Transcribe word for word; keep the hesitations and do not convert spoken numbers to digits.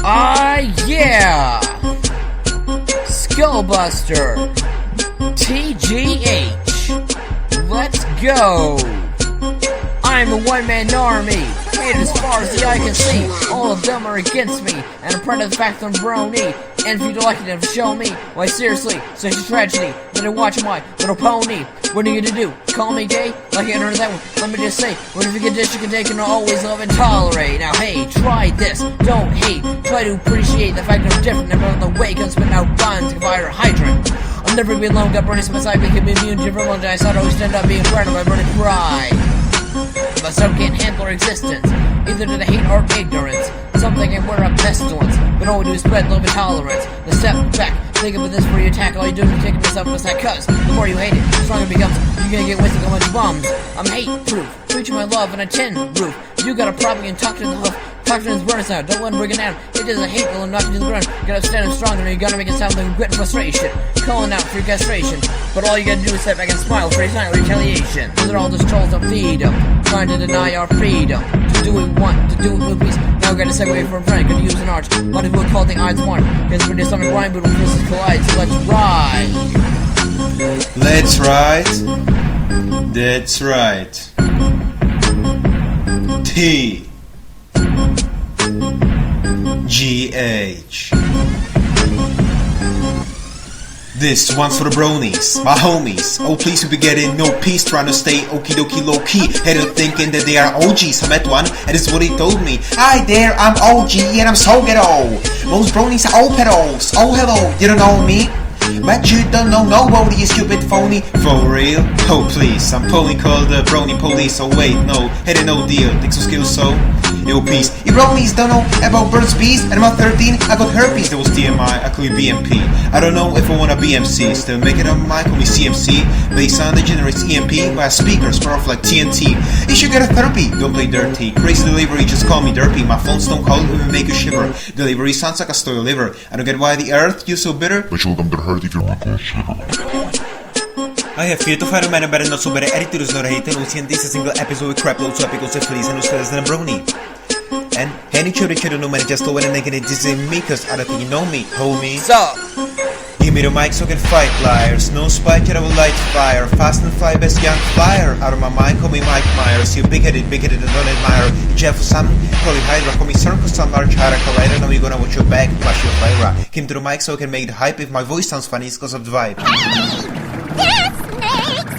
Ah, yeah! Skullbuster! T G H! Let's go! I'm a one-man army! Made as far as the eye can see! All of them are against me, and I'm proud of the fact that I'm brony! And if you'd like to show me, why seriously, such a tragedy, that I watch my little pony! What are you gonna do? Call me gay? Like I heard that one. Let me just say, whatever condition you can take and always love and tolerate. Now hey, try this. Don't hate. Try to appreciate the fact that I'm different. I'm on the way, can spit out guns, fire hydrant. I'll never be alone, got burning beside me, can be immune to everyone. I thought I always end up being frightened by burning pride. But some can't handle our existence, either to the hate or ignorance. Some thinking we're a pestilence, but all we do is spread love and tolerance. Now step back, think about this before you attack. All you do is take yourself in a sack, cause the more you hate it, the stronger it becomes. You're gonna get wasted on much bombs. I'm hate-proof, preaching my love on a tin roof. If you got a problem, you can talk to the hoof. Talk to his burners out, don't let him bring it down. It is a hate, will knock you to the ground. You gotta stand up stronger, and you gotta make it sound like grit and frustration. Calling out for your castration. But all you gotta do is step back and smile for your silent retaliation. These are all just trolls that feed them, trying to deny our freedom. To do what we want, to do it with peace. Now we're gonna segue from a friend, gonna use an arch. What if we'll call the odds one? Cause we're just on a grind, but when forces collide, so let's ride. Let's ride. That's right. T G H. This one's for the bronies, my homies. Oh please, we be getting no peace, trying to stay okie dokie low key. Headed thinking that they are O Gs. I met one, and this is what he told me. Hi there, I'm O G and I'm so ghetto. Most bronies are all pedos. Oh hello, you don't know me? But you don't know nobody, you stupid phony. For real? Oh please, I'm totally called the brony police. Oh wait, no, had no deal. Think so skills so? Yo peace. You bronies don't know about birds, bees. And I'm thirteen, I got herpes. That was T M I, I could be B M P. I don't know if I wanna B M C. Still make it on mic, call me C M C. Based on the generates E M P by speakers, power off like T N T. You should get a therapy, don't play dirty. Crazy delivery, just call me derpy. My phones don't call, it will make you shiver. Delivery sounds like a stole liver. I don't get why the earth, you so bitter. But you'll come to hurt if you're not gonna shit. I have fear to fight a man, I better not so better attitudes, not hate. No siente ese single episode with crap loads so epic, se feliz en ustedes de brony. And any children children no man just go and naked it in me, cause I don't think you know me, homie. Sup? Give me the mic so I can fight liars. No spike, yet I will light fire. Fast and fly, best young flyer. Out of my mind, call me Mike Myers. You big-headed, big-headed, and don't admire. Jeff Sun, call me Hydra. Call me Cern, cause I'm large Hydra Collider. Now you're gonna watch your back, flash your fire. Came to the mic so I can make the hype. If my voice sounds funny, it's cause of the vibe. This makes